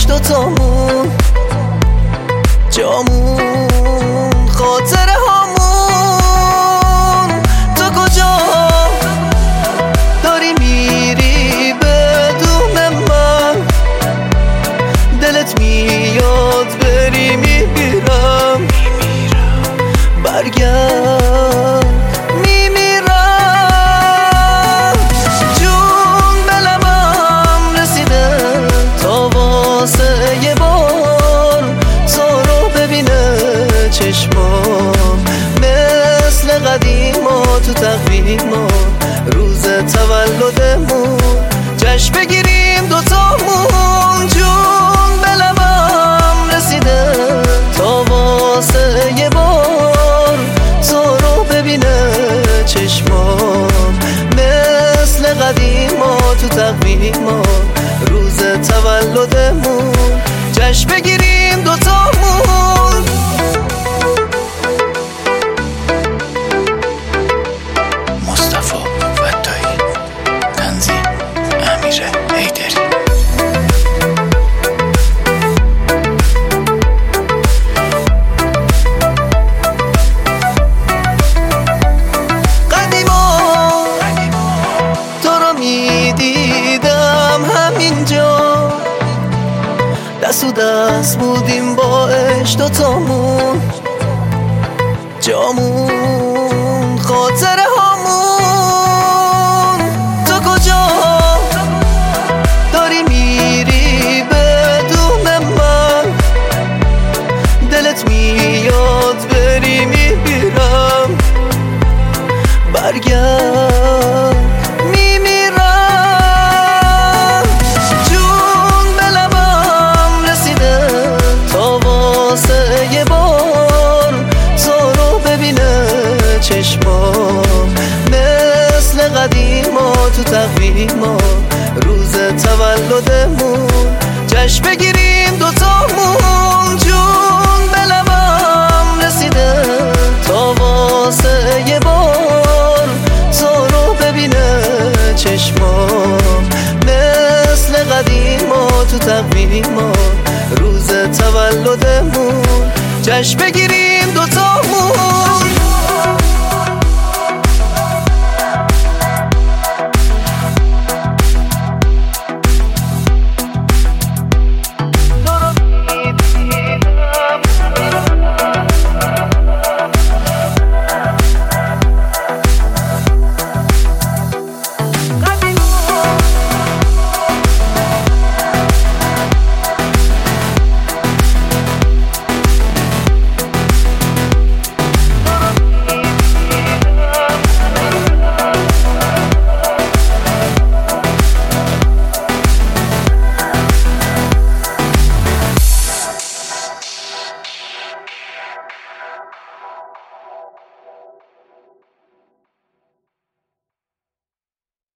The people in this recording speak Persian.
دوتامون جامون خاطره هامون. تو کجا داری میری بدون من؟ دلت میاد بری میمیرم. برگرد میمیرم. جون به لبم رسیده تا واسه یه بار تو رو ببینه چشمام. مثل قدیما تو تقویما روز تولدمون جشن بگیریم دوتامون. جون به لبم رسیده تا واسه یه بار تو رو ببینه چشمام. مثل قدیما تو تقویما روز تولدمون جشن بگیریم دوتامون. مصطفی فتایی، تنظیم امیر حیدری. دیدم همینجا دست و دست بودیم با عشق دوتامون جامون خاطره هامون. تو کجا داری میری بدون من؟ دلت میاد بری میمیرم. برگرد چشمام. مثل قدیما تو تقویما روز تولدمون جشن بگیریم دوتامون. جون به لبم رسیده تا واسه یه بار تو رو ببینه چشمام. مثل قدیما تو تقویما روز تولدمون جشن بگیریم دوتامون.